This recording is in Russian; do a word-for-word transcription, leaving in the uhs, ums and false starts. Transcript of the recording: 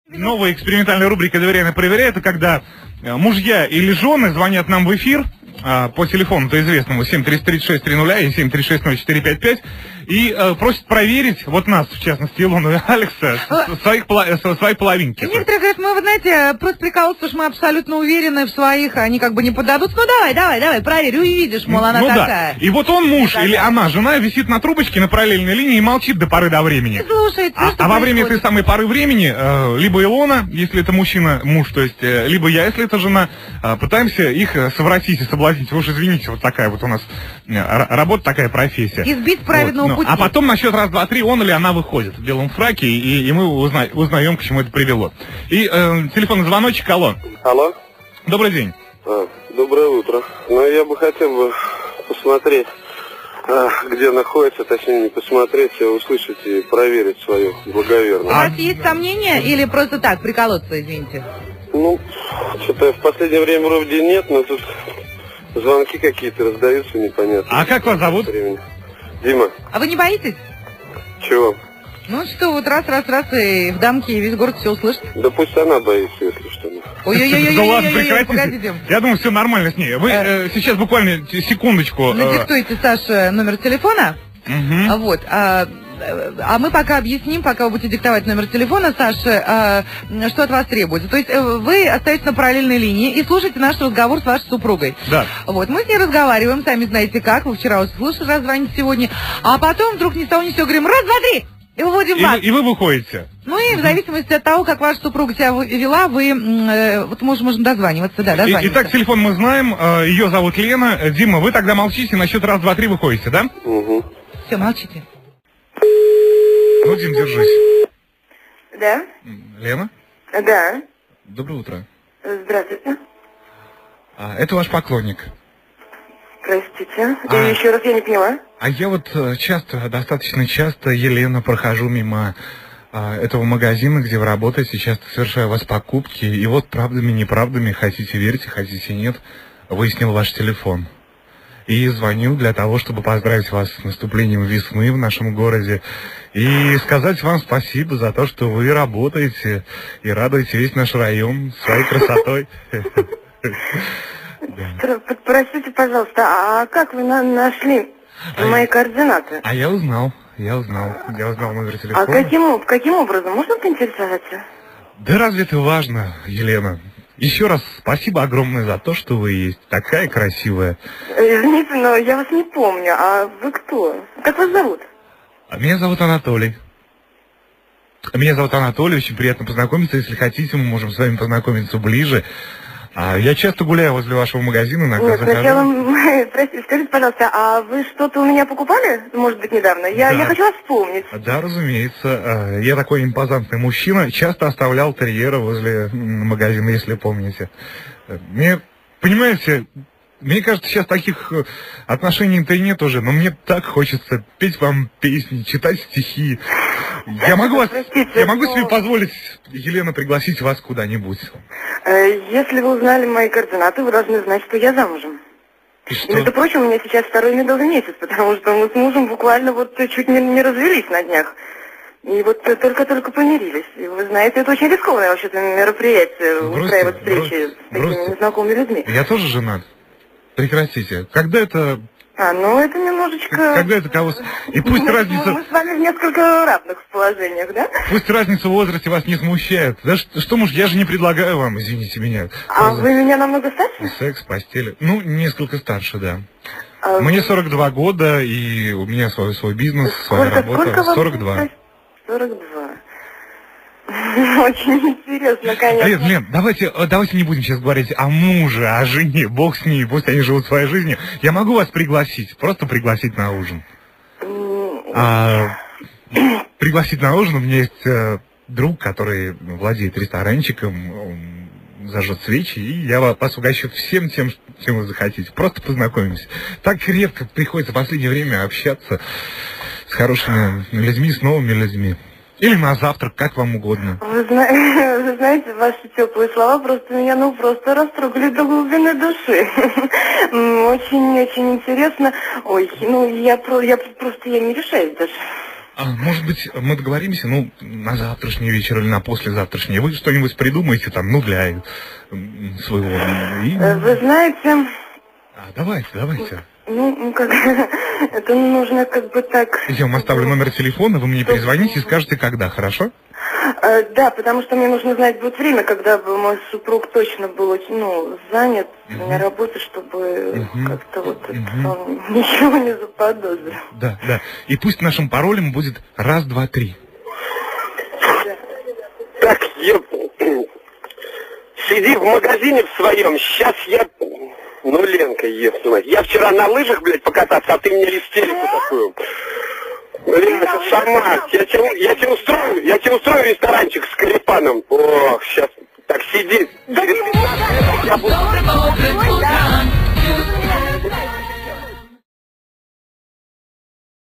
Новая экспериментальная рубрика «Доверяй, проверяй» — это когда мужья или жены звонят нам в эфир а, по телефону-то известному семь триста тридцать шесть триста и семь триста шесть ноль четыре пять пять и а, просят проверить, вот нас, в частности, Илону и Алекса, своих, свои половинки. Некоторые говорят, мы, вы знаете, просто прикалываются, что мы абсолютно уверены в своих, они как бы не подадут. Ну давай, давай, давай, проверь, увидишь, мол, она ну, такая. Да. И вот он муж такая. Или она, жена, висит на трубочке на параллельной линии и молчит до поры до времени. Слушайте, а, а во время этой самой поры времени, э, либо Илона, если это мужчина, муж, то есть, э, либо я, если это жена, э, пытаемся их совратить и соблазнить. Вы уж извините, вот такая вот у нас э, работа, такая профессия. Избить праведного вот, ну, пути. А потом на счет раз, два, три, он или она выходит в белом фраке, и, и мы узна, узнаем, к чему это привело. И э, телефонный звоночек, алло. Алло. Добрый день. А, доброе утро. Ну, я бы хотел бы посмотреть, а, где находится, точнее не посмотреть, а услышать и проверить свою благоверность. У вас есть сомнения или просто так, приколоться, извините? Ну, что-то в последнее время вроде нет, но тут звонки какие-то раздаются непонятно. А как вас зовут? Времени. Дима. А вы не боитесь? Чего? Ну что, вот раз, раз, раз, и в дамке и весь город все услышит. Да пусть она боится, если что. Да ладно, прекратите. Я думаю, все нормально с ней. Вы э, сейчас буквально секундочку. Надиктуйте Саше номер телефона. Угу. Вот. А, а мы пока объясним, пока вы будете диктовать номер телефона, Саше, а, что от вас требуется. То есть вы остаетесь на параллельной линии и слушаете наш разговор с вашей супругой. Да. Вот. Мы с ней разговариваем, сами знаете как. Вы вчера услышали, раз звоните сегодня. А потом вдруг ни с того ни с сего говорим: раз, два, три! И выводим и вас. Вы, и вы выходите. Ну и в зависимости от того, как ваша супруга себя вела, вы э, вот можем, можем дозваниваться, да, дозваниваться. Итак, телефон мы знаем, э, ее зовут Лена. Дима, вы тогда молчите, на счет раз, два, три выходите, да? Угу. Все, молчите. Ну, Дим, держись. Да? Лена? Да. Доброе утро. Здравствуйте. А, это ваш поклонник. Простите. А... И еще раз я не поняла. А я вот часто, достаточно часто, Елена, прохожу мимо а, этого магазина, где вы работаете, часто совершаю у вас покупки, и вот правдами, неправдами, хотите верьте, хотите нет, выяснил ваш телефон. И звоню для того, чтобы поздравить вас с наступлением весны в нашем городе и сказать вам спасибо за то, что вы работаете и радуете весь наш район своей красотой. Простите, пожалуйста, а как вы на нашли а мои я... координаты? А я узнал, я узнал, я узнал номер телефона. А каким, каким образом? Можно поинтересоваться? Да разве это важно, Елена? Еще раз спасибо огромное за то, что вы есть. Такая красивая. Извините, но я вас не помню. А вы кто? Как вас зовут? Меня зовут Анатолий. Меня зовут Анатолий, очень приятно познакомиться. Если хотите, мы можем с вами познакомиться ближе. А я часто гуляю возле вашего магазина, иногда Нет, захожу. сначала, простите, скажите, пожалуйста, а вы что-то у меня покупали, может быть, недавно? Я, да. я хочу вас вспомнить. Да, разумеется. Я такой импозантный мужчина, часто оставлял терьера возле магазина, если помните. Мне, понимаете, мне кажется, сейчас таких отношений-то и нет уже, но мне так хочется петь вам песни, читать стихи. Я могу, вас, Простите, я могу но... себе позволить, Елена, пригласить вас куда-нибудь. Если вы узнали мои координаты, вы должны знать, что я замужем. И что? И, между прочим, у меня сейчас второй медовый месяц, потому что мы с мужем буквально вот чуть не, не развелись на днях. И вот только-только помирились. И вы знаете, это очень рискованное вообще-то мероприятие, Бросьте, устраивать встречи бросьте, с такими бросьте. незнакомыми людьми. Я тоже женат. Прекратите. Когда это... А, ну это немножечко... Когда это кого... И пусть мы, разница... Мы с вами в несколько равных положениях, да? Пусть разница в возрасте вас не смущает. Да что, что муж, я же не предлагаю вам, извините меня. А вы меня намного старше? Секс, постели. Ну, несколько старше, да. А Мне вы... сорок два года, и у меня свой, свой бизнес, сколько, своя работа. Сколько вам сорок два. сорок два. Очень интересно, конечно. Лен, Лен, давайте, давайте не будем сейчас говорить о муже, о жене, бог с ней, пусть они живут своей жизнью. Я могу вас пригласить, просто пригласить на ужин. А, пригласить на ужин, у меня есть э, друг, который владеет ресторанчиком, он зажжет свечи, и я вас угощу всем тем, чем вы захотите. Просто познакомимся. Так редко приходится в последнее время общаться с хорошими людьми, с новыми людьми. Или на завтрак, как вам угодно. Вы, зна... Вы знаете, ваши теплые слова просто меня, ну, просто растрогали до глубины души. Очень-очень интересно. Ой, ну, я, про... я просто я не решаюсь даже. А, может быть, мы договоримся, ну, на завтрашний вечер или на послезавтрашний. Вы что-нибудь придумаете там, ну, для м, своего... И... Вы знаете... А, давайте, давайте. Ну, ну, как... Это нужно как бы так... Я вам оставлю номер телефона, вы мне перезвоните и скажете, когда, хорошо? А, да, потому что мне нужно знать будет время, когда бы мой супруг точно был очень, ну, занят uh-huh. на работе, чтобы uh-huh. как-то вот uh-huh. он ничего не заподозрил. Да, да. И пусть нашим паролем будет раз, два, три. Да. Так, я... Сиди в магазине в своем, сейчас я... Ну, Ленка, если... Я вчера на лыжах, блядь, покататься, а ты мне истерику такую... Ленка, сама, я тебе, я тебе устрою, я тебе устрою ресторанчик с Карипаном. Ох, сейчас, так сиди. Через пятнадцать минут я буду...